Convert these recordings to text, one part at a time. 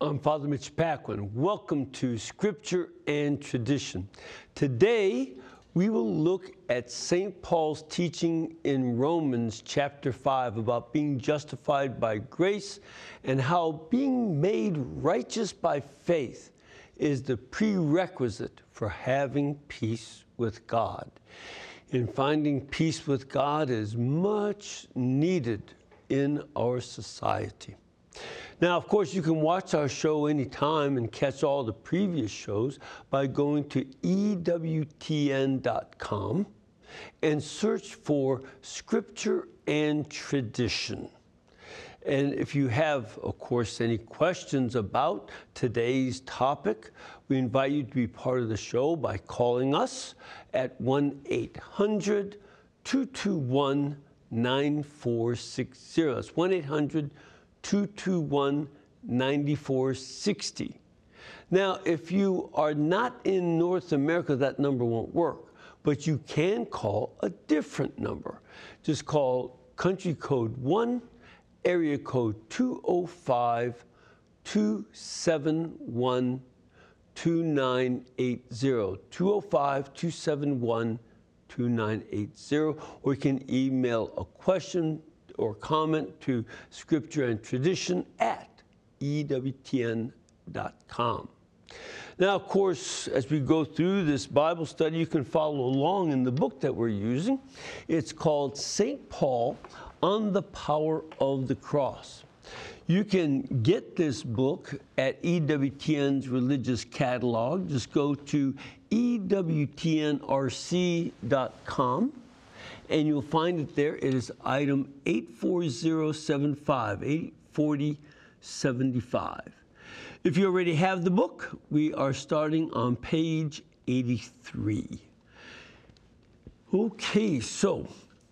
I'm Father Mitch Paquin. Welcome to Scripture and Tradition. Today, we will look at St. Paul's teaching in Romans chapter 5 about being justified by grace and how being made righteous by faith is the prerequisite for having peace with God. And finding peace with God is much needed in our society. Now, of course, you can watch our show anytime and catch all the previous shows by going to EWTN.com and search for Scripture and Tradition. And if you have, of course, any questions about today's topic, we invite you to be part of the show by calling us at 1-800-221-9460. That's 1-800-221-9460. Now, if you are not in North America, that number won't work, but you can call a different number. Just call country code 1, area code 205-271-2980, 205-271-2980, or you can email a question or comment to Scripture and Tradition at EWTN.com. Now, of course, as we go through this Bible study, you can follow along in the book that we're using. It's called St. Paul on the Power of the Cross. You can get this book at EWTN's religious catalog. Just go to EWTNRC.com. and you'll find it there. It is item 84075, 84075. If you already have the book, we are starting on page 83. Okay, so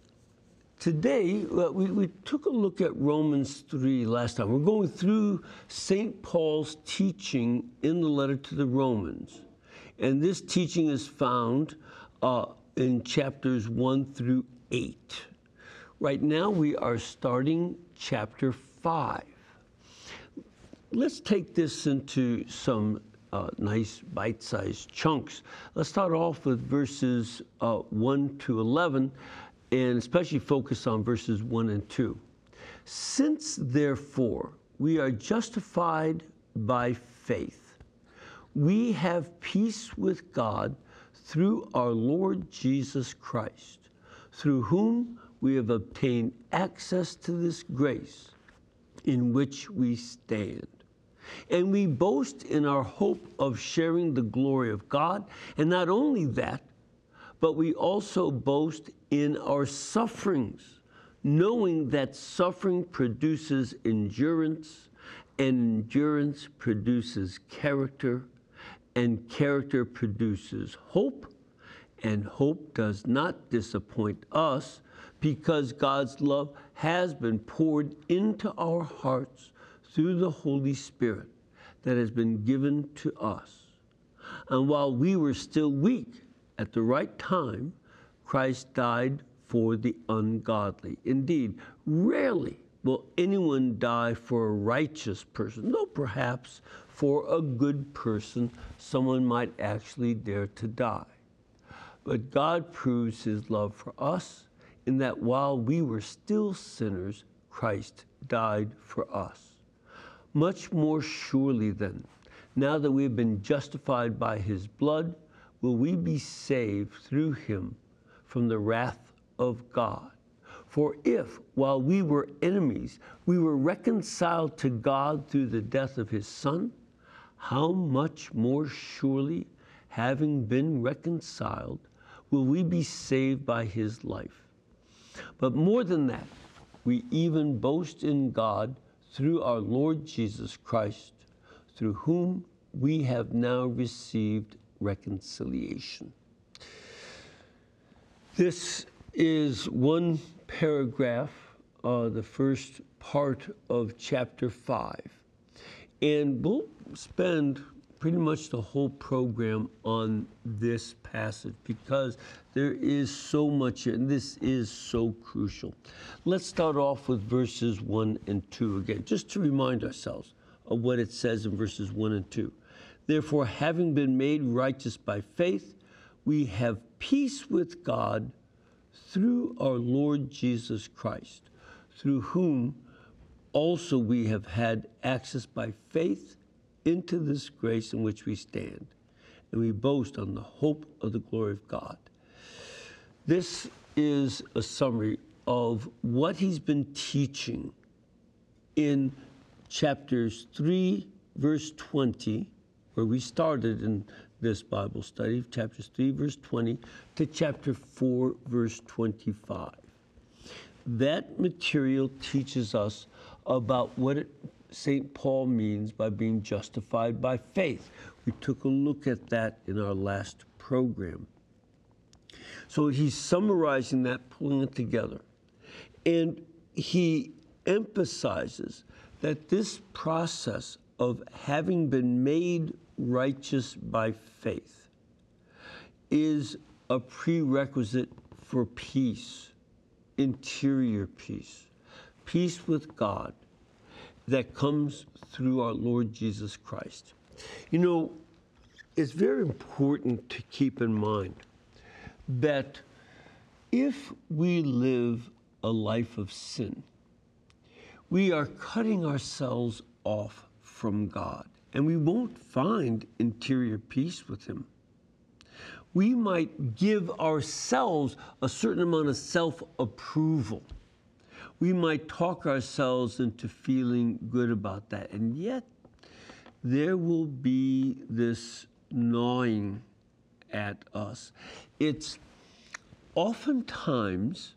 today we took a look at Romans 3 last time. We're going through St. Paul's teaching in the letter to the Romans. And this teaching is found in chapters 1 through 8. Right now we are starting chapter 5. Let's take this into some nice bite-sized chunks. Let's start off with verses 1 to 11, and especially focus on verses 1 and 2. Since, therefore, we are justified by faith, we have peace with God through our Lord Jesus Christ, through whom we have obtained access to this grace in which we stand. And we boast in our hope of sharing the glory of God. And not only that, but we also boast in our sufferings, knowing that suffering produces endurance, and endurance produces character, and character produces hope, and hope does not disappoint us because God's love has been poured into our hearts through the Holy Spirit that has been given to us. And while we were still weak, at the right time, Christ died for the ungodly. Indeed, rarely will anyone die for a righteous person, though perhaps for a good person, someone might actually dare to die. But God proves his love for us in that while we were still sinners, Christ died for us. Much more surely then, now that we have been justified by his blood, will we be saved through him from the wrath of God. For if, while we were enemies, we were reconciled to God through the death of his Son, how much more surely, having been reconciled, will we be saved by his life? But more than that, we even boast in God through our Lord Jesus Christ, through whom we have now received reconciliation. This is one paragraph, the first part of chapter 5. And we'll spend pretty much the whole program on this passage because there is so much, and this is so crucial. Let's start off with verses 1 and 2 again, just to remind ourselves of what it says in verses 1 and 2. Therefore, having been made righteous by faith, we have peace with God through our Lord Jesus Christ, through whom also we have had access by faith into this grace in which we stand, and we boast on the hope of the glory of God. This is a summary of what he's been teaching in chapters 3, verse 20, where we started in this Bible study, chapters 3, verse 20, to chapter 4, verse 25. That material teaches us about what St. Paul means by being justified by faith. We took a look at that in our last program. So he's summarizing that, pulling it together. And he emphasizes that this process of having been made righteous by faith is a prerequisite for peace, interior peace, peace with God that comes through our Lord Jesus Christ. You know, it's very important to keep in mind that if we live a life of sin, we are cutting ourselves off from God, and we won't find interior peace with him. We might give ourselves a certain amount of self-approval. We might talk ourselves into feeling good about that, and yet there will be this gnawing at us. It's oftentimes,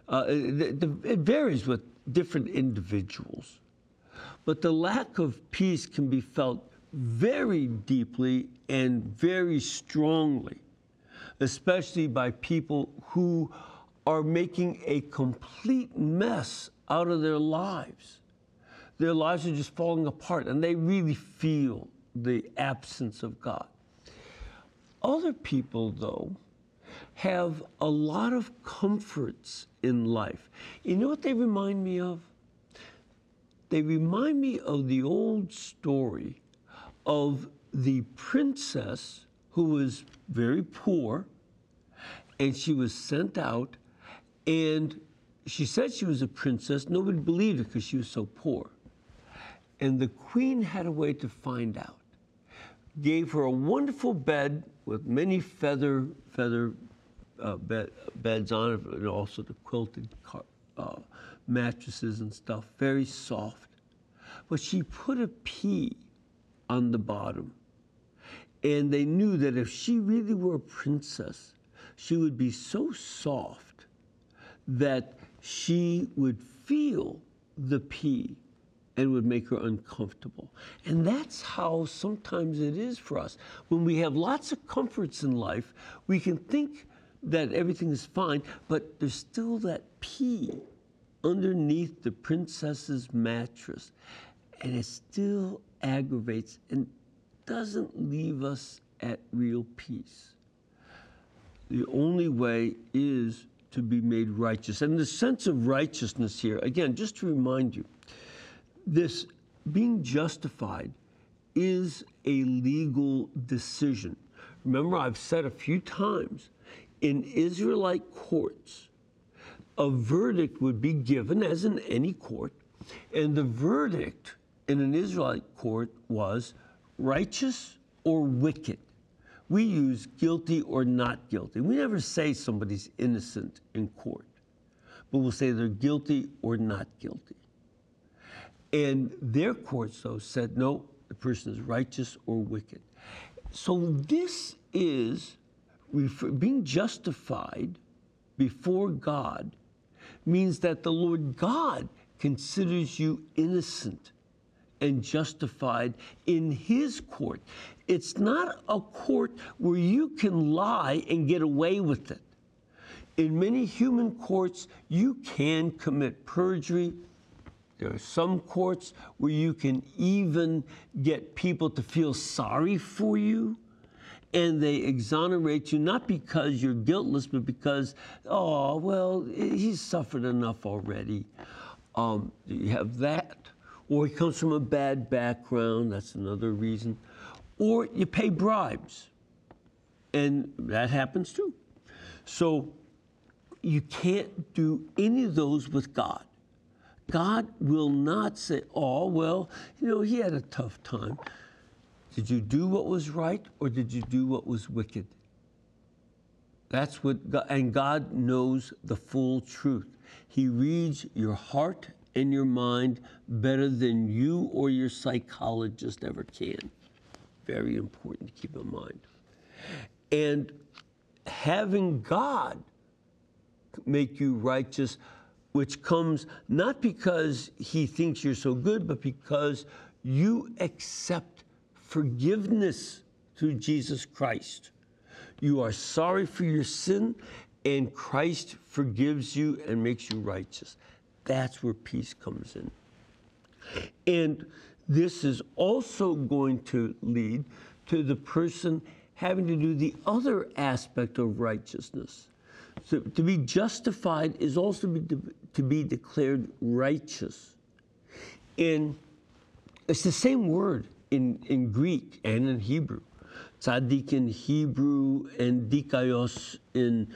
it varies with different individuals, but the lack of peace can be felt very deeply and very strongly, especially by people who are making a complete mess out of their lives. Their lives are just falling apart, and they really feel the absence of God. Other people, though, have a lot of comforts in life. You know what they remind me of? They remind me of the old story of the princess who was very poor, and she was sent out, and she said she was a princess. Nobody believed her because she was so poor. And the queen had a way to find out. Gave her a wonderful bed with many feather beds on it, and also the quilted mattresses and stuff, very soft. But she put a pea on the bottom. And they knew that if she really were a princess, she would be so soft that she would feel the pea and would make her uncomfortable. And that's how sometimes it is for us. When we have lots of comforts in life, we can think that everything is fine, but there's still that pea underneath the princess's mattress, and it still aggravates and doesn't leave us at real peace. The only way is to be made righteous. And the sense of righteousness here, again, just to remind you, this being justified is a legal decision. Remember, I've said a few times, in Israelite courts, a verdict would be given, as in any court, and the verdict in an Israelite court was righteous or wicked. We use guilty or not guilty. We never say somebody's innocent in court, but we'll say they're guilty or not guilty. And their courts, though, said, no, the person is righteous or wicked. So this is, being justified before God means that the Lord God considers you innocent and justified in his court. It's not a court where you can lie and get away with it. In many human courts, you can commit perjury. There are some courts where you can even get people to feel sorry for you, and they exonerate you, not because you're guiltless, but because, oh, well, he's suffered enough already. You have that. or he comes from a bad background, that's another reason, or you pay bribes, and that happens too. So you can't do any of those with God. God will not say, oh, well, he had a tough time. Did you do what was right, or did you do what was wicked? That's what God, and God knows the full truth. He reads your heart and your mind better than you or your psychologist ever can. Very important to keep in mind. And having God make you righteous, which comes not because he thinks you're so good, but because you accept forgiveness through Jesus Christ. You are sorry for your sin, and Christ forgives you and makes you righteous. That's where peace comes in. And this is also going to lead to the person having to do the other aspect of righteousness. So to be justified is also to be declared righteous. And it's the same word in Greek and in Hebrew. Tzaddik in Hebrew and dikaios in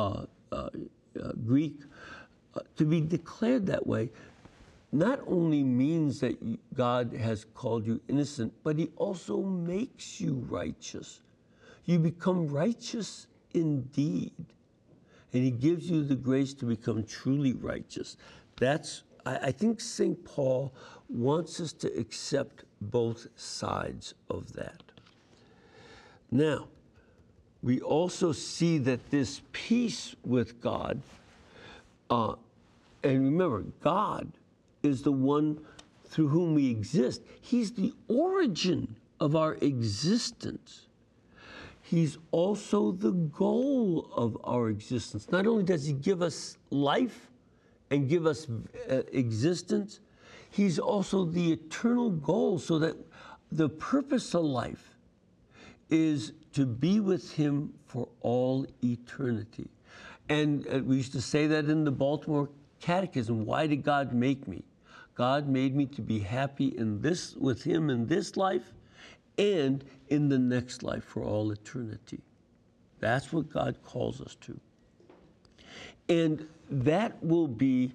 Greek. To be declared that way not only means that God has called you innocent, but he also makes you righteous. You become righteous indeed. And he gives you the grace to become truly righteous. I think St. Paul wants us to accept both sides of that. Now, we also see that this peace with God, and remember, God is the one through whom we exist. He's the origin of our existence. He's also the goal of our existence. Not only does he give us life and give us existence, he's also the eternal goal, so that the purpose of life is to be with him for all eternity. And we used to say that in the Baltimore Catechism. Why did God make me? God made me to be happy with him in this life and in the next life for all eternity. That's what God calls us to. And that will be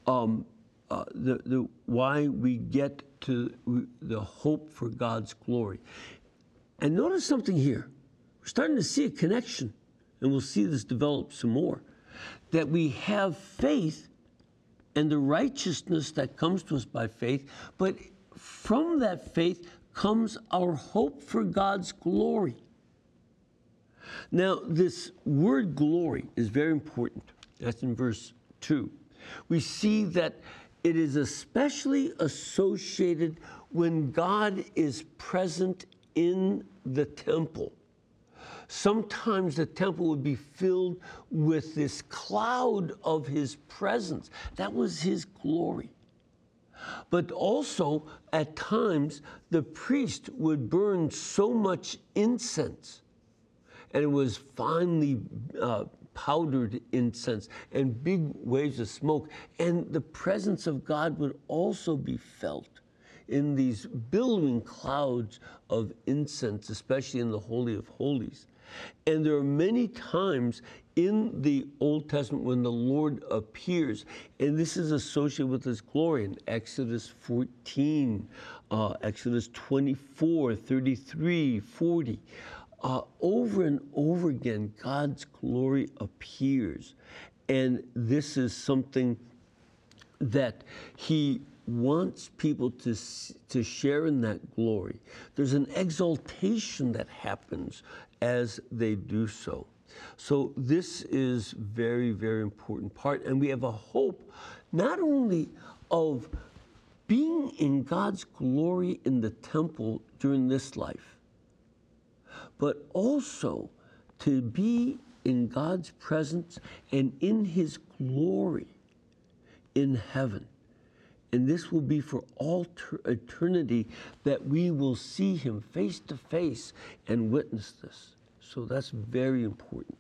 why we get to the hope for God's glory. And notice something here. We're starting to see a connection, and we'll see this develop some more, that we have faith and the righteousness that comes to us by faith, but from that faith comes our hope for God's glory. Now, this word glory is very important. That's in verse 2. We see that it is especially associated when God is present in the temple. Sometimes the temple would be filled with this cloud of his presence. That was his glory. But also, at times, the priest would burn so much incense, and it was finely powdered incense and big waves of smoke. And the presence of God would also be felt in these billowing clouds of incense, especially in the Holy of Holies. And there are many times in the Old Testament when the Lord appears, and this is associated with his glory in Exodus 14, Exodus 24, 33, 40. Over and over again, God's glory appears. And this is something that he wants people to share in that glory. There's an exaltation that happens as they do so. So this is very, very important part. And we have a hope not only of being in God's glory in the temple during this life, but also to be in God's presence and in his glory in heaven. And this will be for all eternity, that we will see him face to face and witness this. So that's very important.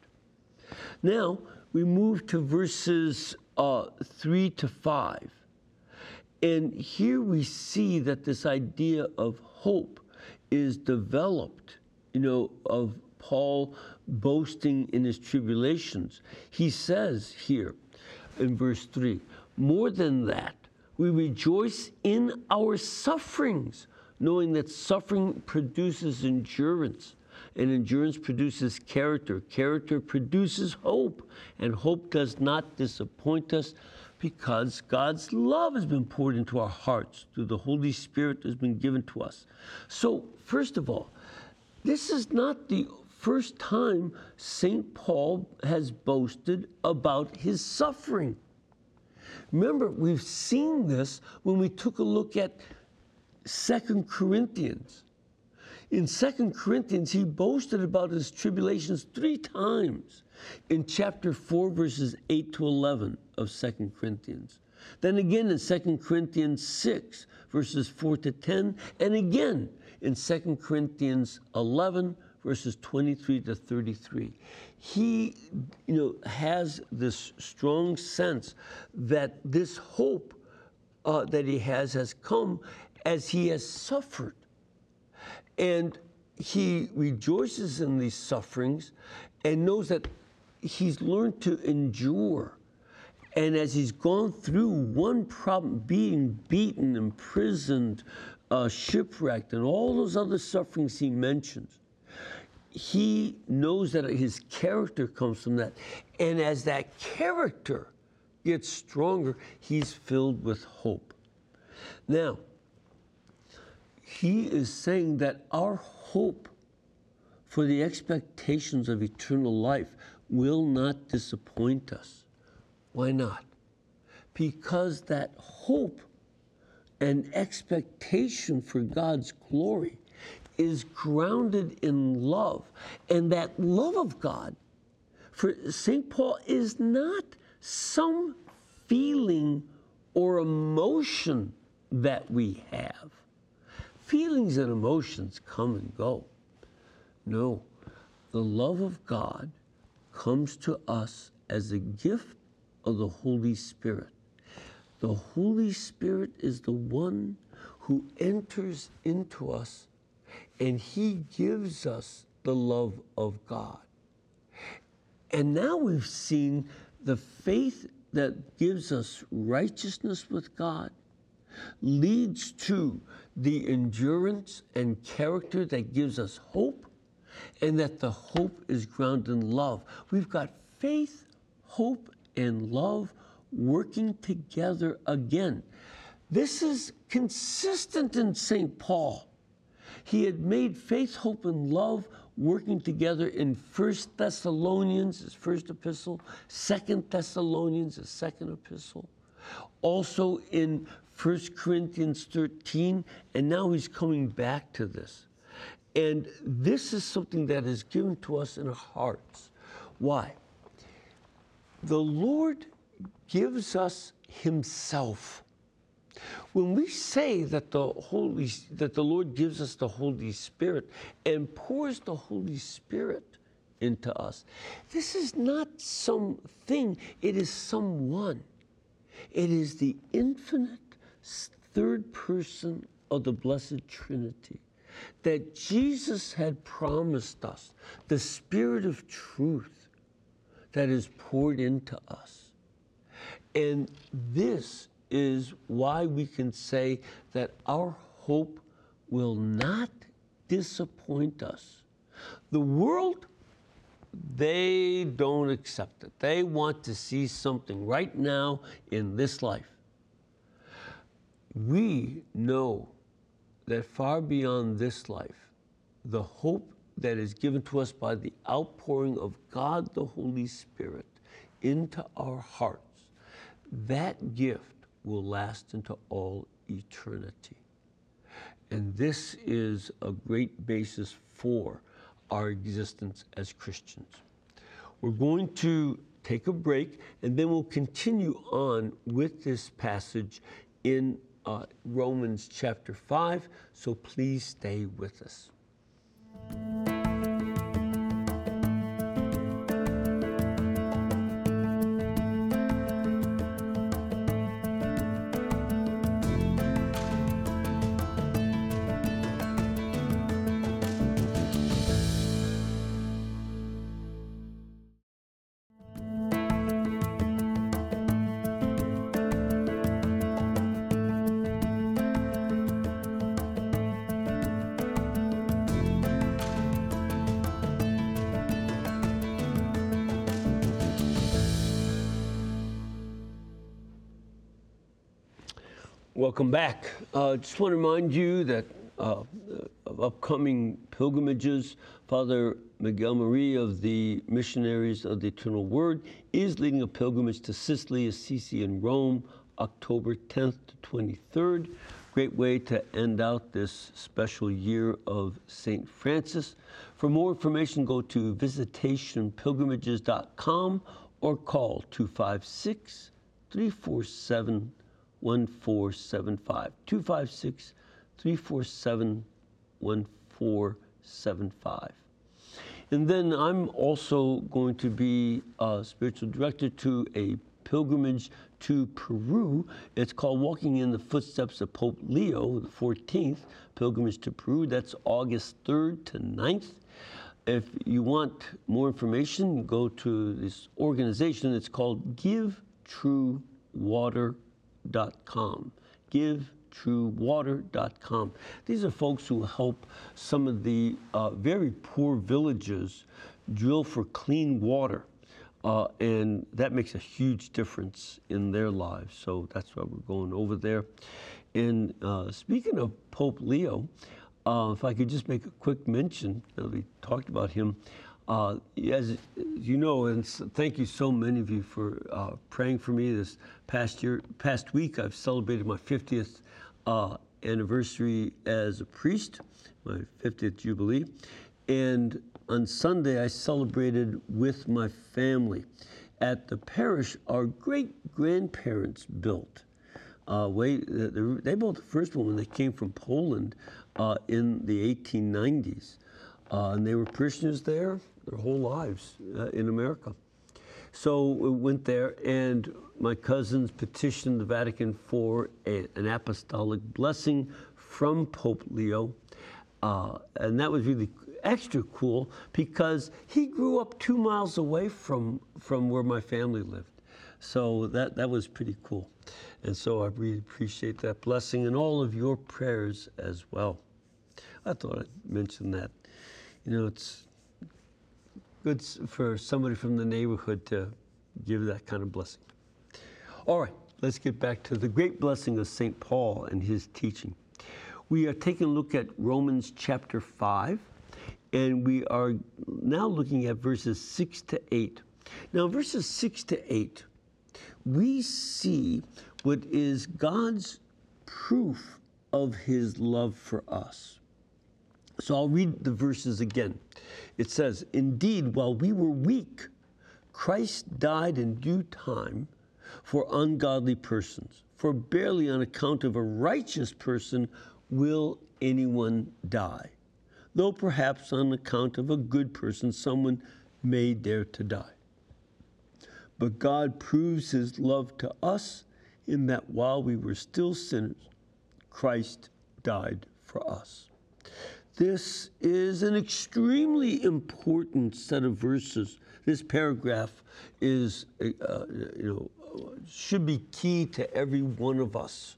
Now, we move to verses 3 to 5. And here we see that this idea of hope is developed, of Paul boasting in his tribulations. He says here in verse 3, more than that, we rejoice in our sufferings, knowing that suffering produces endurance, and endurance produces character. Character produces hope, and hope does not disappoint us because God's love has been poured into our hearts through the Holy Spirit that has been given to us. So, first of all, this is not the first time St. Paul has boasted about his suffering. Remember, we've seen this when we took a look at 2 Corinthians. In 2 Corinthians, he boasted about his tribulations 3 times in chapter 4, verses 8 to 11 of 2 Corinthians. Then again in 2 Corinthians 6, verses 4 to 10, and again in 2 Corinthians 11, verses 23 to 33. He, has this strong sense that this hope that he has come as he has suffered. And he rejoices in these sufferings and knows that he's learned to endure. And as he's gone through one problem, being beaten, imprisoned, shipwrecked, and all those other sufferings he mentions, he knows that his character comes from that. And as that character gets stronger, he's filled with hope. Now, he is saying that our hope for the expectations of eternal life will not disappoint us. Why not? Because that hope and expectation for God's glory is grounded in love. And that love of God for St. Paul is not some feeling or emotion that we have. Feelings and emotions come and go. No, the love of God comes to us as a gift of the Holy Spirit. The Holy Spirit is the one who enters into us, and he gives us the love of God. And now we've seen the faith that gives us righteousness with God leads to the endurance and character that gives us hope, and that the hope is grounded in love. We've got faith, hope, and love working together again. This is consistent in St. Paul. He had made faith, hope, and love working together in 1 Thessalonians, his first epistle, 2 Thessalonians, his second epistle, also in 1 Corinthians 13, and now he's coming back to this. And this is something that is given to us in our hearts. Why? The Lord gives us himself. When we say that the Lord gives us the Holy Spirit and pours the Holy Spirit into us, this is not something, it is someone. It is the infinite third person of the Blessed Trinity that Jesus had promised us, the Spirit of truth that is poured into us. And this is why we can say that our hope will not disappoint us. The world, they don't accept it. They want to see something right now in this life. We know that far beyond this life, the hope that is given to us by the outpouring of God the Holy Spirit into our hearts, that gift will last into all eternity. And this is a great basis for our existence as Christians. We're going to take a break, and then we'll continue on with this passage in Romans chapter 5, so please stay with us. Welcome back. Just want to remind you that of upcoming pilgrimages, Father Miguel Marie of the Missionaries of the Eternal Word is leading a pilgrimage to Sicily, Assisi, and Rome, October 10th to 23rd. Great way to end out this special year of St. Francis. For more information, go to visitationpilgrimages.com or call 256-347-1475. 256-347-1475. And then I'm also going to be a spiritual director to a pilgrimage to Peru. It's called Walking in the Footsteps of Pope Leo the 14th, pilgrimage to Peru. That's August 3rd to 9th. If you want more information, go to this organization. It's called GiveTrueWater.com. GiveTrueWater.com. These are folks who help some of the very poor villages drill for clean water. And that makes a huge difference in their lives. So that's why we're going over there. And speaking of Pope Leo, if I could just make a quick mention, we talked about him. As you know, and thank you so many of you for praying for me this past week. I've celebrated my 50th anniversary as a priest, my 50th Jubilee. And on Sunday, I celebrated with my family at the parish our great-grandparents built. They built the first one when they came from Poland in the 1890s. And they were parishioners there their whole lives in America. So we went there, and my cousins petitioned the Vatican for an apostolic blessing from Pope Leo. And that was really extra cool because he grew up 2 miles away from where my family lived. So that was pretty cool. And so I really appreciate that blessing and all of your prayers as well. I thought I'd mention that. You know, it's good for somebody from the neighborhood to give that kind of blessing. All right, let's get back to the great blessing of St. Paul and his teaching. We are taking a look at Romans chapter 5, and we are now looking at verses 6 to 8. Now, verses 6 to 8, we see what is God's proof of his love for us. So I'll read the verses again. It says, "Indeed, while we were weak, Christ died in due time for ungodly persons. For barely on account of a righteous person will anyone die, though perhaps on account of a good person someone may dare to die. But God proves his love to us in that while we were still sinners, Christ died for us." This is an extremely important set of verses. This paragraph is, should be key to every one of us.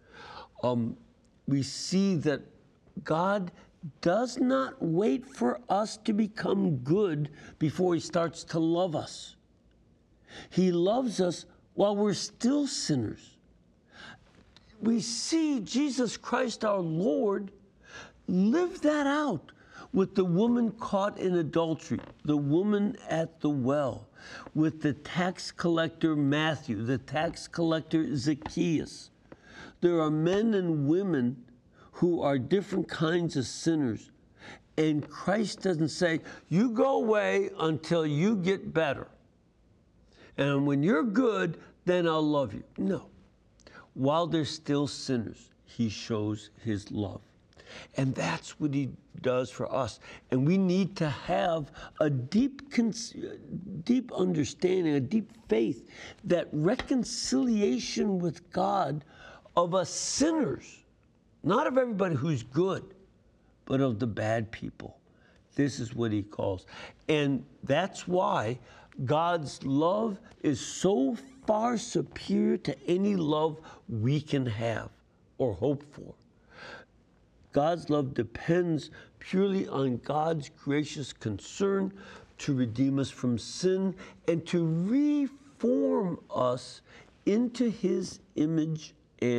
We see that God does not wait for us to become good before he starts to love us. He loves us while we're still sinners. We see Jesus Christ our Lord live that out with the woman caught in adultery, the woman at the well, with the tax collector Matthew, the tax collector Zacchaeus. There are men and women who are different kinds of sinners. And Christ doesn't say, you go away until you get better. And when you're good, then I'll love you. No. While they're still sinners, he shows his love. And that's what he does for us. And we need to have a deep understanding, a deep faith that reconciliation with God of us sinners, not of everybody who's good, but of the bad people. This is what he calls. And that's why God's love is so far superior to any love we can have or hope for. God's love depends purely on God's gracious concern to redeem us from sin and to reform us into his image and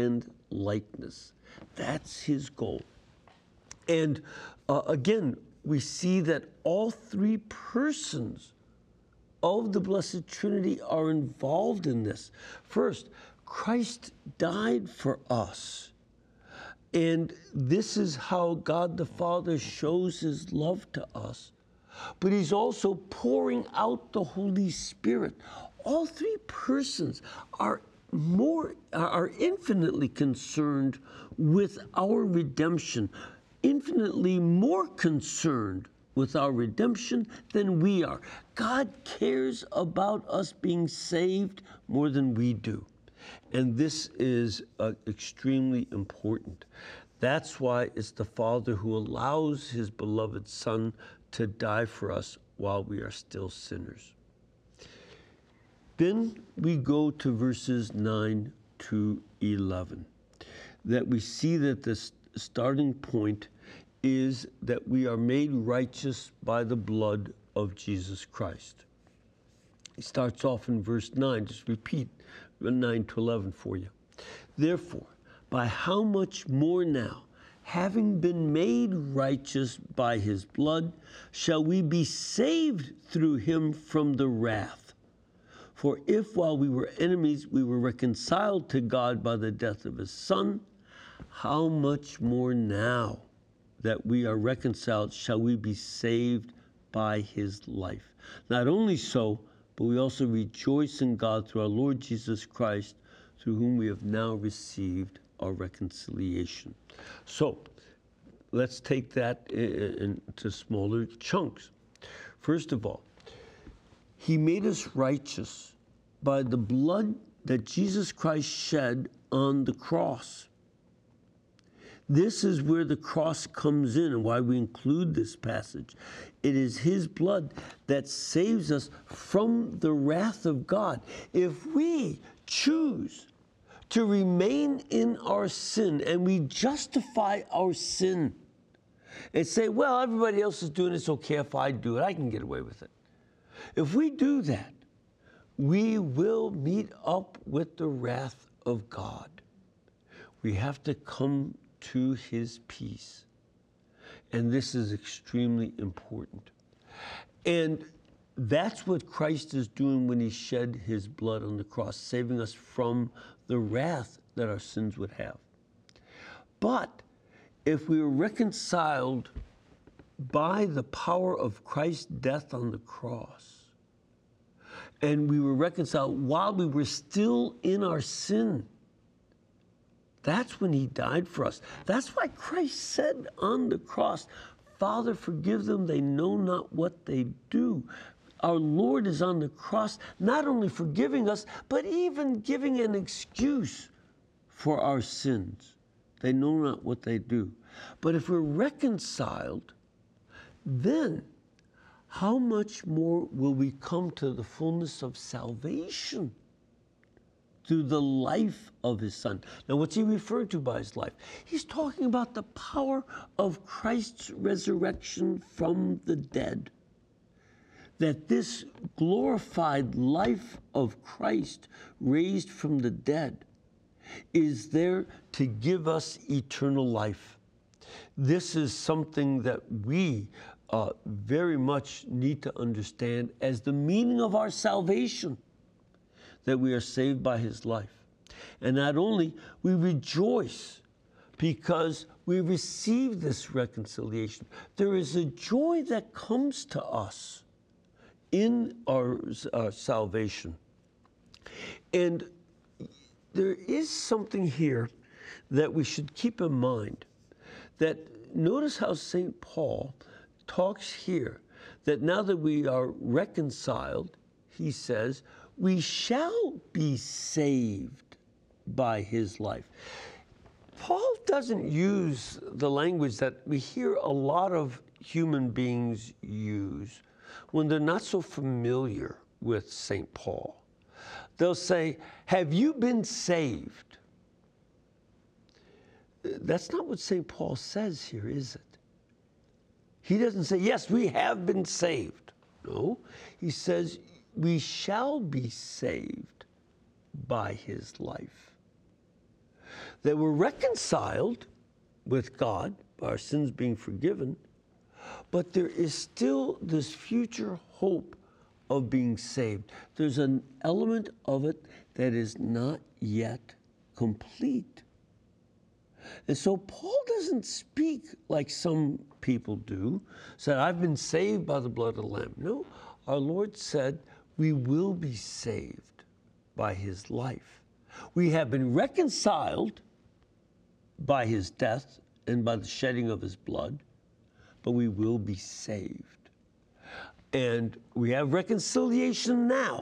likeness. That's his goal. And again, we see that all three persons of the Blessed Trinity are involved in this. First, Christ died for us. And this is how God the Father shows his love to us. But he's also pouring out the Holy Spirit. All three persons are infinitely concerned with our redemption, infinitely more concerned with our redemption than we are. God cares about us being saved more than we do. And this is extremely important. That's why it's the Father who allows his beloved Son to die for us while we are still sinners. Then we go to verses 9 to 11, that we see that the starting point is that we are made righteous by the blood of Jesus Christ. It starts off in verse 9. Just repeat 9 to 11 for you. Therefore, by how much more now, having been made righteous by his blood, shall we be saved through him from the wrath? For if while we were enemies, we were reconciled to God by the death of his Son, how much more now that we are reconciled shall we be saved by his life? Not only so, but we also rejoice in God through our Lord Jesus Christ, through whom we have now received our reconciliation. So let's take that into smaller chunks. First of all, he made us righteous by the blood that Jesus Christ shed on the cross. This is where the cross comes in and why we include this passage. It is his blood that saves us from the wrath of God. If we choose to remain in our sin and we justify our sin and say, well, everybody else is doing it, it's okay if I do it, I can get away with it. If we do that, we will meet up with the wrath of God. We have to come to his peace. And this is extremely important. And that's what Christ is doing when he shed his blood on the cross, saving us from the wrath that our sins would have. But if we are reconciled by the power of Christ's death on the cross, and we were reconciled while we were still in our sin, that's when he died for us. That's why Christ said on the cross, Father, forgive them, they know not what they do. Our Lord is on the cross, not only forgiving us, but even giving an excuse for our sins. They know not what they do. But if we're reconciled, then how much more will we come to the fullness of salvation through the life of his Son? Now, what's he referring to by his life? He's talking about the power of Christ's resurrection from the dead. That this glorified life of Christ raised from the dead is there to give us eternal life. This is something that we very much need to understand as the meaning of our salvation, that we are saved by his life. And not only, we rejoice because we receive this reconciliation. There is a joy that comes to us in our salvation. And there is something here that we should keep in mind, that notice how St. Paul talks here, that now that we are reconciled, he says, we shall be saved by his life. Paul doesn't use the language that we hear a lot of human beings use when they're not so familiar with St. Paul. They'll say, have you been saved? That's not what St. Paul says here, is it? He doesn't say, yes, we have been saved. No, he says, we shall be saved by his life. that we're reconciled with God, our sins being forgiven, but there is still this future hope of being saved. There's an element of it that is not yet complete. And so Paul doesn't speak like some people do, said, I've been saved by the blood of the Lamb. No, our Lord said we will be saved by his life. We have been reconciled by his death and by the shedding of his blood, but we will be saved. And we have reconciliation now,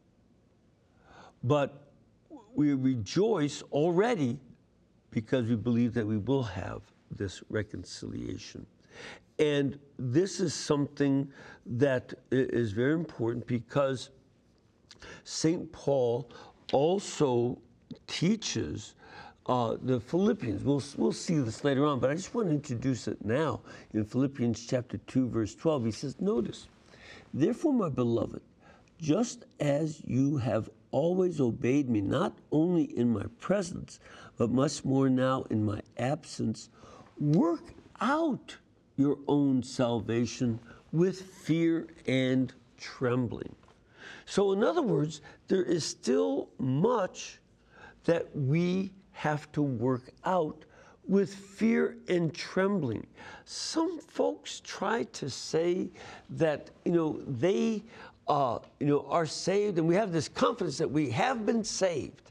but we rejoice already because we believe that we will have this reconciliation. And this is something that is very important because St. Paul also teaches the Philippians. We'll see this later on, but I just want to introduce it now. In Philippians chapter 2, verse 12, he says, notice, therefore, my beloved, just as you have always obeyed me, not only in my presence, but much more now in my absence, work out your own salvation with fear and trembling. So in other words, there is still much that we have to work out with fear and trembling. Some folks try to say that, they are saved, and we have this confidence that we have been saved.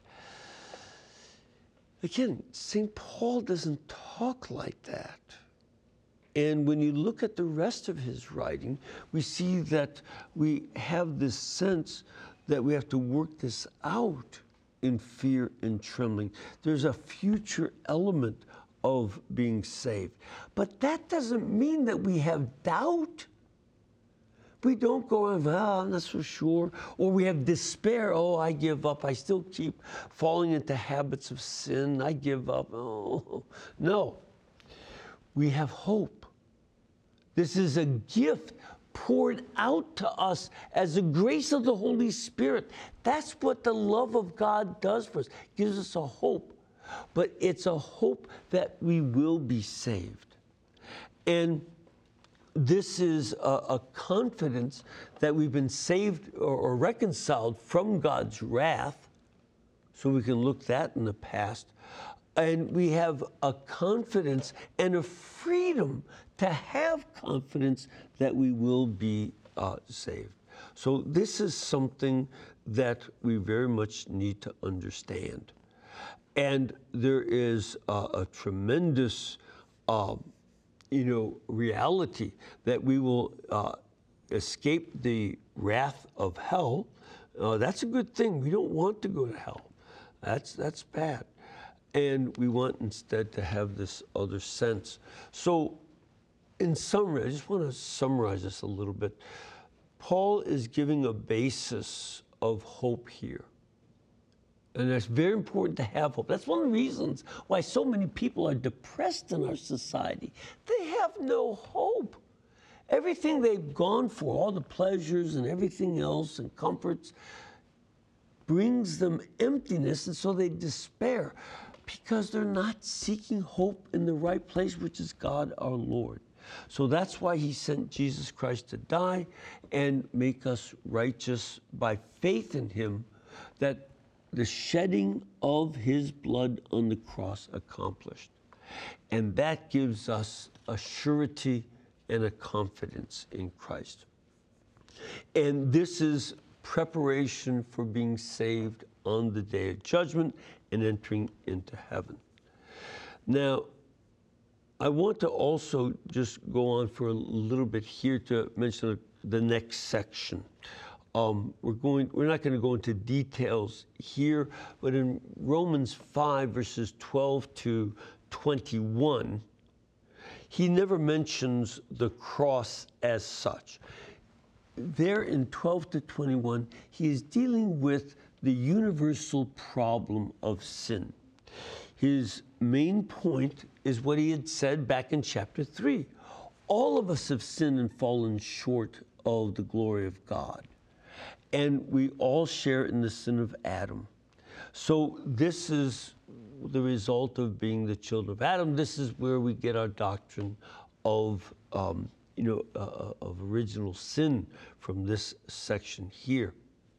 Again, St. Paul doesn't talk like that. And when you look at the rest of his writing, we see that we have this sense that we have to work this out in fear and trembling. There's a future element of being saved. But that doesn't mean that we have doubt. We don't go on, I'm not so sure. Or we have despair. Oh, I give up. I still keep falling into habits of sin. I give up. Oh, no. We have hope. This is a gift poured out to us as the grace of the Holy Spirit. That's what the love of God does for us. It gives us a hope. But it's a hope that we will be saved. And this is a confidence that we've been saved or reconciled from God's wrath, so we can look that in the past. And we have a confidence and a freedom to have confidence that we will be saved. So this is something that we very much need to understand. And there is a tremendous reality that we will escape the wrath of hell. That's a good thing. We don't want to go to hell. That's bad. And we want instead to have this other sense. So in summary, I just want to summarize this a little bit. Paul is giving a basis of hope here. And it's very important to have hope. That's one of the reasons why so many people are depressed in our society. They have no hope. Everything they've gone for, all the pleasures and everything else and comforts, brings them emptiness, and so they despair because they're not seeking hope in the right place, which is God our Lord. So that's why he sent Jesus Christ to die and make us righteous by faith in him, that the shedding of his blood on the cross accomplished. And that gives us a surety and a confidence in Christ. And this is preparation for being saved on the day of judgment and entering into heaven. Now, I want to also just go on for a little bit here to mention the next section. We're not going to go into details here, but in Romans 5, verses 12 to 21, he never mentions the cross as such. There in 12 to 21, he is dealing with the universal problem of sin. His main point is what he had said back in chapter 3. All of us have sinned and fallen short of the glory of God. And we all share in the sin of Adam. So this is the result of being the children of Adam. This is where we get our doctrine of, of original sin from this section here.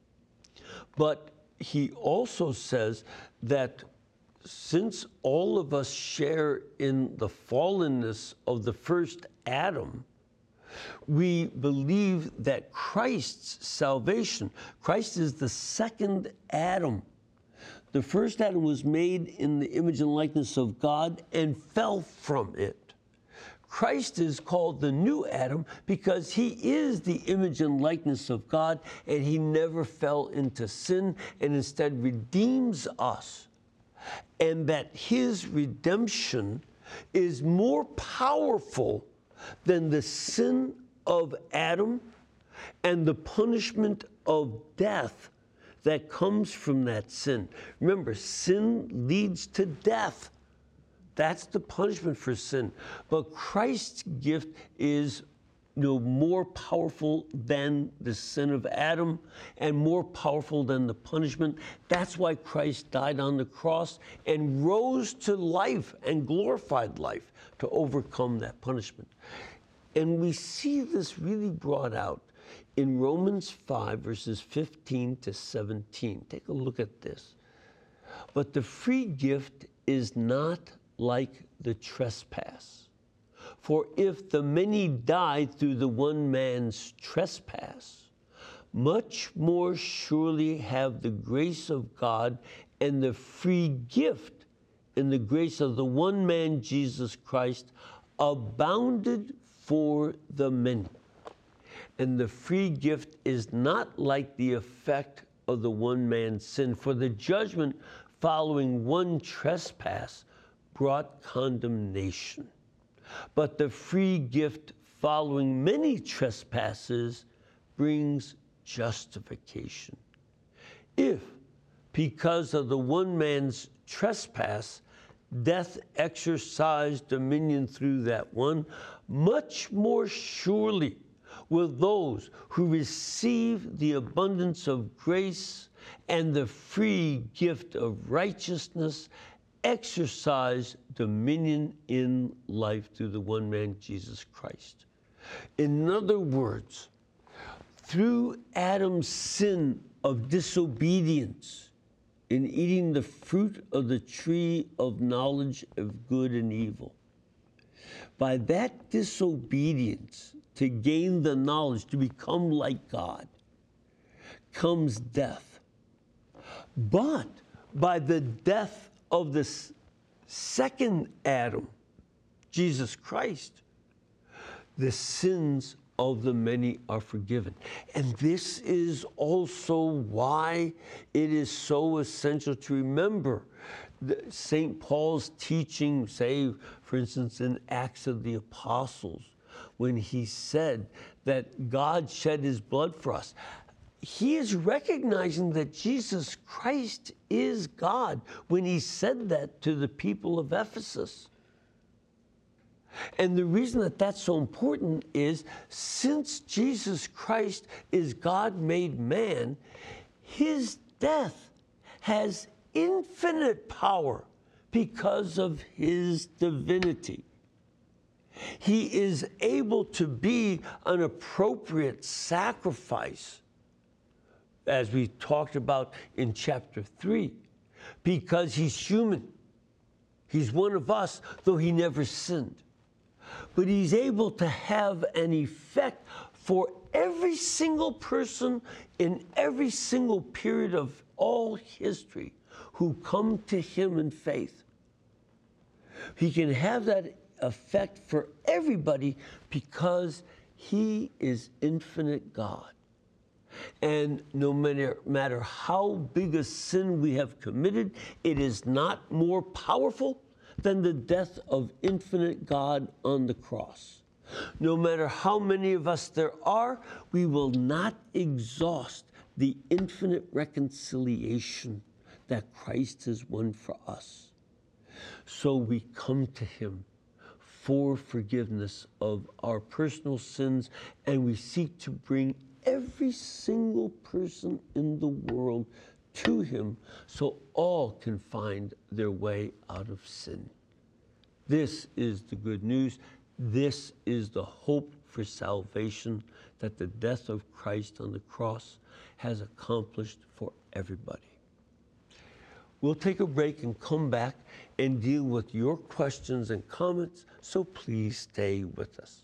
But he also says that since all of us share in the fallenness of the first Adam, we believe that Christ's salvation, Christ is the second Adam. The first Adam was made in the image and likeness of God and fell from it. Christ is called the new Adam because he is the image and likeness of God, and he never fell into sin and instead redeems us. And that his redemption is more powerful than the sin of Adam and the punishment of death that comes from that sin. Remember, sin leads to death. That's the punishment for sin. But Christ's gift is more powerful than the sin of Adam and more powerful than the punishment. That's why Christ died on the cross and rose to life and glorified life to overcome that punishment. And we see this really brought out in Romans 5, verses 15 to 17. Take a look at this. But the free gift is not like the trespass. For if the many died through the one man's trespass, much more surely have the grace of God and the free gift in the grace of the one man, Jesus Christ, abounded for the many. And the free gift is not like the effect of the one man's sin. For the judgment following one trespass brought condemnation. But the free gift following many trespasses brings justification. If, because of the one man's trespass, death exercised dominion through that one, much more surely will those who receive the abundance of grace and the free gift of righteousness exercise dominion in life through the one man, Jesus Christ. In other words, through Adam's sin of disobedience in eating the fruit of the tree of knowledge of good and evil, by that disobedience to gain the knowledge, to become like God, comes death. But by the death of the second Adam, Jesus Christ, the sins of the many are forgiven. And this is also why it is so essential to remember St. Paul's teaching, say, for instance, in Acts of the Apostles, when he said that God shed his blood for us. He is recognizing that Jesus Christ is God when he said that to the people of Ephesus. And the reason that that's so important is since Jesus Christ is God made man, his death has infinite power because of his divinity. He is able to be an appropriate sacrifice, as we talked about in chapter 3, because he's human. He's one of us, though he never sinned. But he's able to have an effect for every single person in every single period of all history who come to him in faith. He can have that effect for everybody because he is infinite God. And no matter how big a sin we have committed, it is not more powerful than the death of infinite God on the cross. No matter how many of us there are, we will not exhaust the infinite reconciliation that Christ has won for us. So we come to him for forgiveness of our personal sins, and we seek to bring every single person in the world to him so all can find their way out of sin. This is the good news. This is the hope for salvation that the death of Christ on the cross has accomplished for everybody. We'll take a break and come back and deal with your questions and comments, so please stay with us.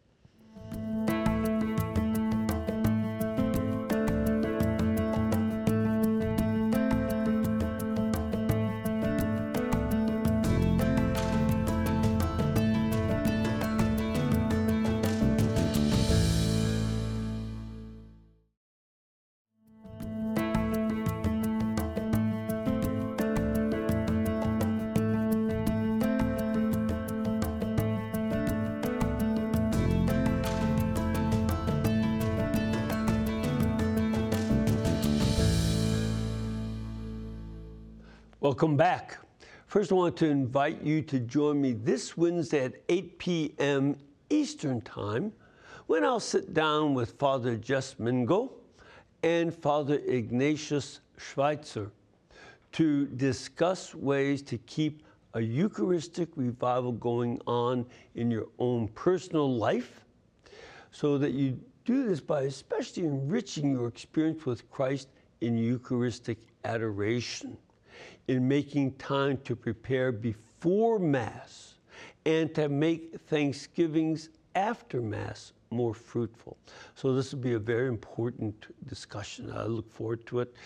Welcome back. First, I want to invite you to join me this Wednesday at 8 p.m. Eastern Time, when I'll sit down with Father Jess Mingo and Father Ignatius Schweitzer to discuss ways to keep a Eucharistic revival going on in your own personal life, so that you do this by especially enriching your experience with Christ in Eucharistic adoration, in making time to prepare before Mass, and to make Thanksgivings after Mass more fruitful. So this will be a very important discussion. I look forward to it.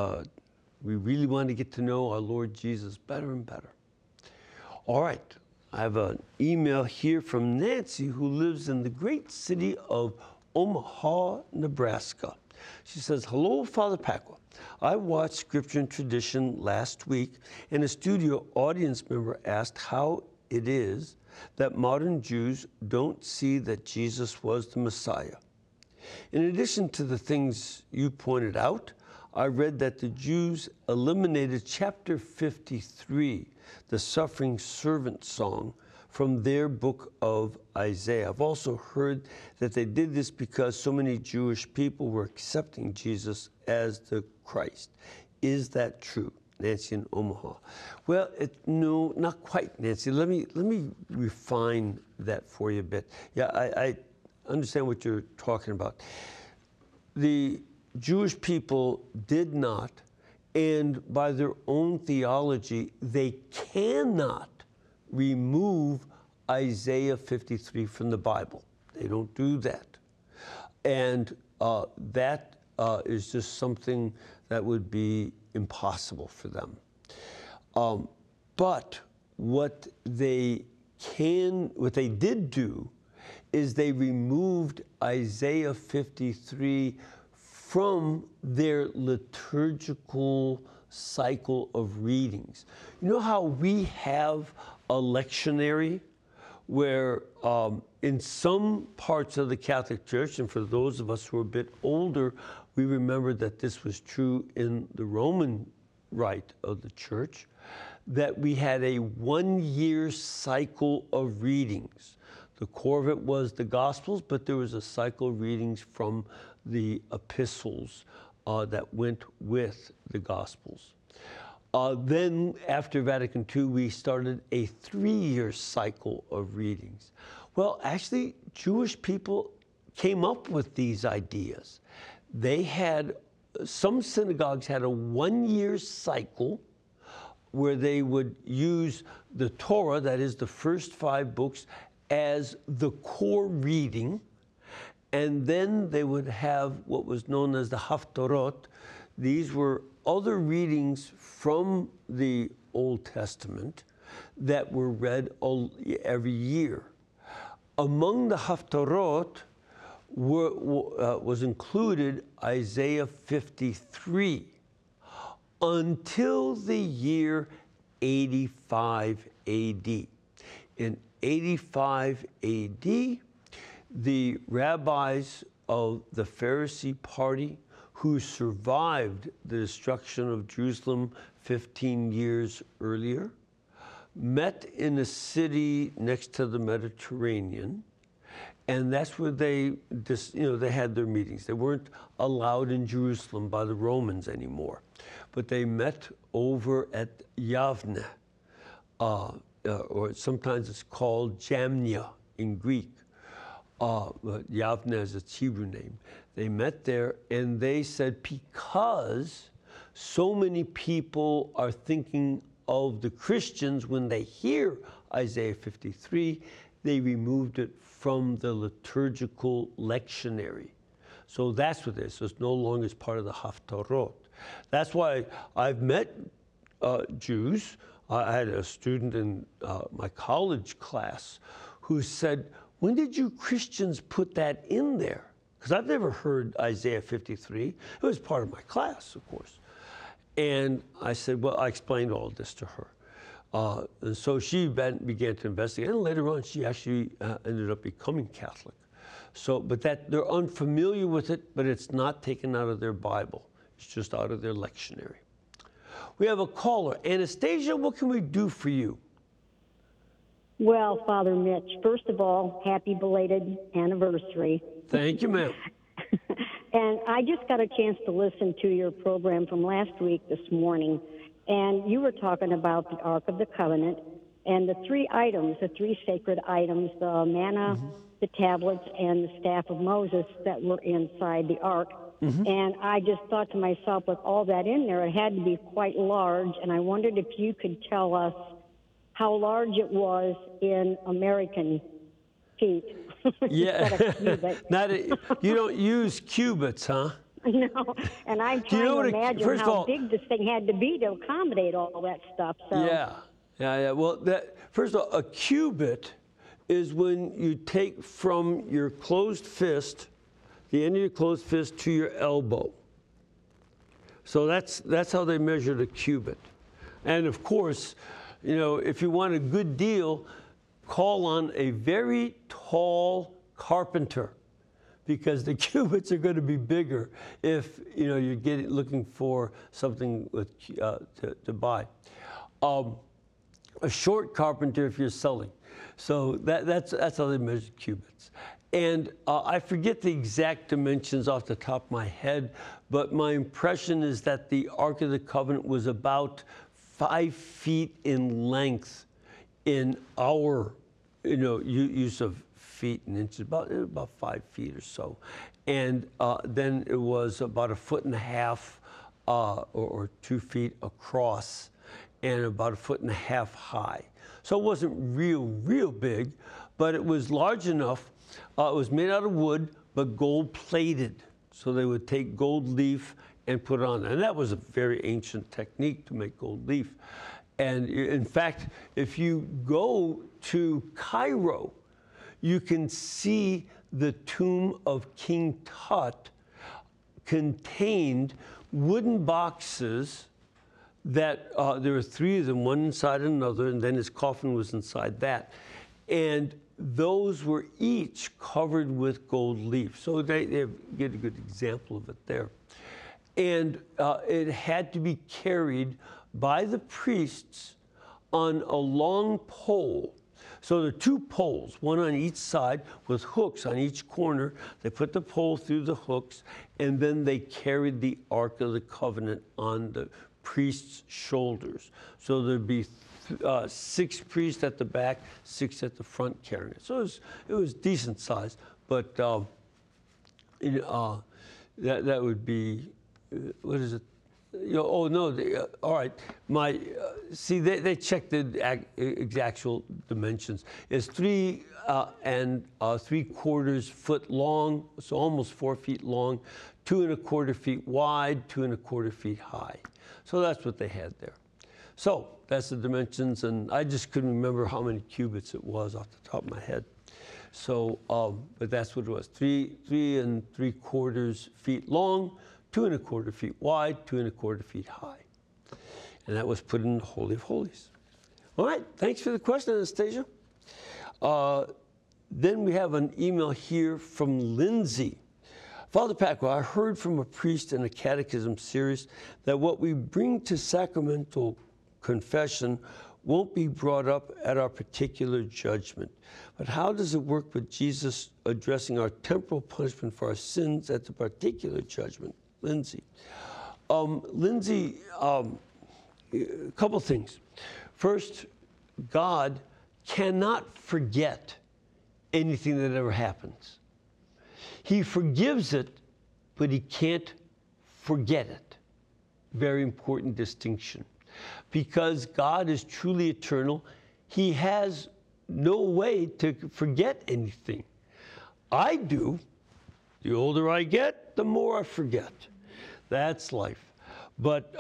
We really want to get to know our Lord Jesus better and better. All right, I have an email here from Nancy, who lives in the great city of Omaha, Nebraska. She says, "Hello, Father Pacwa. I watched Scripture and Tradition last week, and a studio audience member asked how it is that modern Jews don't see that Jesus was the Messiah. In addition to the things you pointed out, I read that the Jews eliminated chapter 53, the suffering servant song, from their book of Isaiah. I've also heard that they did this because so many Jewish people were accepting Jesus as the Christ. Is that true?" Nancy in Omaha. Well, no, not quite, Nancy. Let me refine that for you a bit. Yeah, I understand what you're talking about. The Jewish people did not, and by their own theology, they cannot remove Isaiah 53 from the Bible. They don't do that. And that is just something that would be impossible for them. But what they did do is they removed Isaiah 53 from their liturgical cycle of readings. You know how we have a lectionary where in some parts of the Catholic Church, and for those of us who are a bit older, we remember that this was true in the Roman rite of the Church, that we had a one-year cycle of readings. The core of it was the Gospels, but there was a cycle of readings from the epistles that went with the Gospels. Then, after Vatican II, we started a 3-year cycle of readings. Well, actually, Jewish people came up with these ideas. They had, some synagogues had a 1-year cycle where they would use the Torah, that is the first 5 books, as the core reading, and then they would have what was known as the Haftorot. These were other readings from the Old Testament that were read every year. Among the Haftorot was included Isaiah 53 until the year 85 AD. In 85 AD, the rabbis of the Pharisee party, who survived the destruction of Jerusalem 15 years earlier, met in a city next to the Mediterranean, and that's where they had their meetings. They weren't allowed in Jerusalem by the Romans anymore. but they met over at Yavne, or sometimes it's called Jamnia in Greek. But Yavne is its Hebrew name. They met there, and they said because so many people are thinking of the Christians when they hear Isaiah 53, they removed it from the liturgical lectionary. So that's what it is. So it's no longer as part of the Haftarot. That's why I've met Jews. I had a student in my college class who said, when did you Christians put that in there? Because I've never heard Isaiah 53. It was part of my class, of course. And I said, well, I explained all this to her. And so she began to investigate. And later on, she actually ended up becoming Catholic. So, but that they're unfamiliar with it, but it's not taken out of their Bible. It's just out of their lectionary. We have a caller. Anastasia, what can we do for you? Well, Father Mitch, first of all, happy belated anniversary. Thank you, ma'am. And I just got a chance to listen to your program from last week this morning, and you were talking about the Ark of the Covenant and the three sacred items, the manna, the tablets, and the staff of Moses that were inside the Ark. And I just thought to myself, with all that in there, it had to be quite large, and I wondered if you could tell us how large it was in American feet. Yeah, you don't use cubits, huh? No, and I'm trying to imagine how big this thing had to be to accommodate all that stuff. So. Yeah. Well, first of all, a cubit is when you take from your closed fist, the end of your closed fist, to your elbow. So that's how they measured a cubit. And of course, you know, if you want a good deal, call on a very tall carpenter, because the cubits are going to be bigger if you know you're looking for something with, to buy. A short carpenter if you're selling. So that's how they measure cubits. And I forget the exact dimensions off the top of my head, but my impression is that the Ark of the Covenant was about 5 feet in length in our, use of feet and inches, about 5 feet or so. And then it was about 1.5 feet or 2 feet across and about 1.5 feet high. So it wasn't real big, but it was large enough. It was made out of wood, but gold plated. So they would take gold leaf and put it on. And that was a very ancient technique to make gold leaf. And in fact, if you go to Cairo, you can see the tomb of King Tut contained wooden boxes that there were 3 of them, one inside another, and then his coffin was inside that. And those were each covered with gold leaf. So they get a good example of it there. And it had to be carried by the priests on a long pole. So there are 2 poles, one on each side with hooks on each corner. They put the pole through the hooks, and then they carried the Ark of the Covenant on the priest's shoulders. So there'd be 6 priests at the back, 6 at the front carrying it. So it was decent size, but that would be, what is it? All right. They checked the actual dimensions. It's 3 3/4 foot long, so almost 4 feet long, 2 1/4 feet wide, 2 1/4 feet high. So that's what they had there. So that's the dimensions, and I just couldn't remember how many cubits it was off the top of my head. So, but that's what it was: 3 3/4 feet long, 2 1/4 feet wide, 2 1/4 feet high. And that was put in the Holy of Holies. All right, thanks for the question, Anastasia. Then we have an email here from Lindsay. Father Pacwa, I heard from a priest in a catechism series that what we bring to sacramental confession won't be brought up at our particular judgment. But how does it work with Jesus addressing our temporal punishment for our sins at the particular judgment? Lindsay. Lindsay, a couple things. First, God cannot forget anything that ever happens. He forgives it, but he can't forget it. Very important distinction. Because God is truly eternal, he has no way to forget anything. I do. The older I get, the more I forget. That's life. But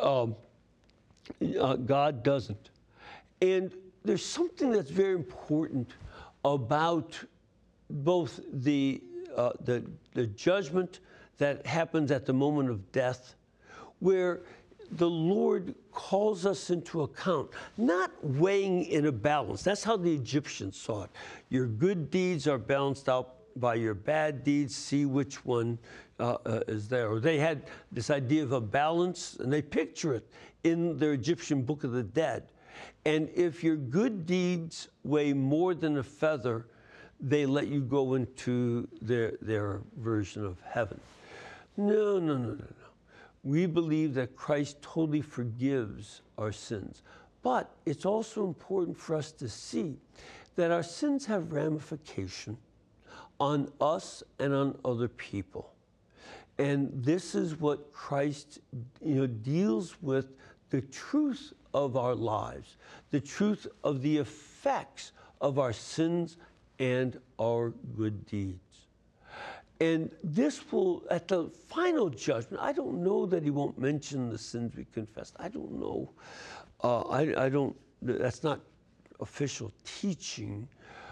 God doesn't. And there's something that's very important about both the judgment that happens at the moment of death, where the Lord calls us into account, not weighing in a balance. That's how the Egyptians saw it. Your good deeds are balanced out by your bad deeds, see which one is there. Or they had this idea of a balance, and they picture it in their Egyptian Book of the Dead. And if your good deeds weigh more than a feather, they let you go into their version of heaven. No. We believe that Christ totally forgives our sins. But it's also important for us to see that our sins have ramification on us and on other people. And this is what Christ deals with, the truth of our lives, the truth of the effects of our sins and our good deeds. And this will, at the final judgment, I don't know that he won't mention the sins we confessed. I don't know. I don't, that's not official teaching.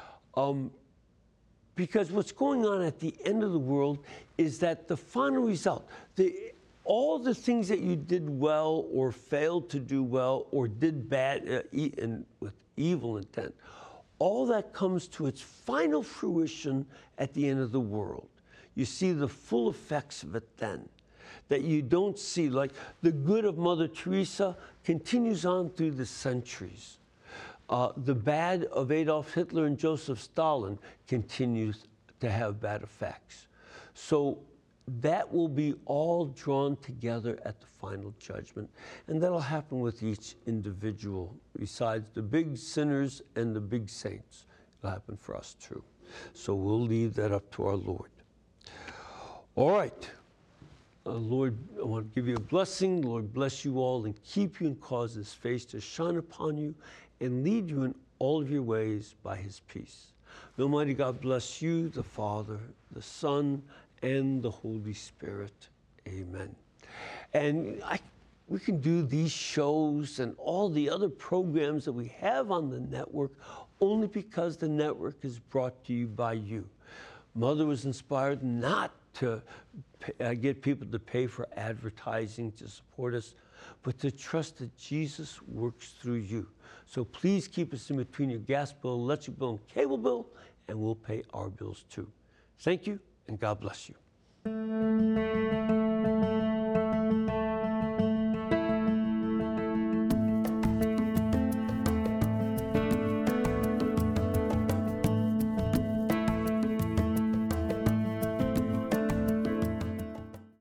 Because what's going on at the end of the world is that the final result, all the things that you did well or failed to do well or did bad with evil intent, all that comes to its final fruition at the end of the world. You see the full effects of it then, that you don't see. Like the good of Mother Teresa continues on through the centuries. The bad of Adolf Hitler and Joseph Stalin continues to have bad effects. So that will be all drawn together at the final judgment. And that'll happen with each individual, besides the big sinners and the big saints. It'll happen for us too. So we'll leave that up to our Lord. All right. Lord, I want to give you a blessing. Lord, bless you all and keep you and cause his face to shine upon you and lead you in all of your ways by his peace. May Almighty God bless you, the Father, the Son, and the Holy Spirit. Amen. And we can do these shows and all the other programs that we have on the network only because the network is brought to you by you. Mother was inspired not to get people to pay for advertising to support us, but to trust that Jesus works through you. So please keep us in between your gas bill, electric bill, and cable bill, and we'll pay our bills too. Thank you, and God bless you.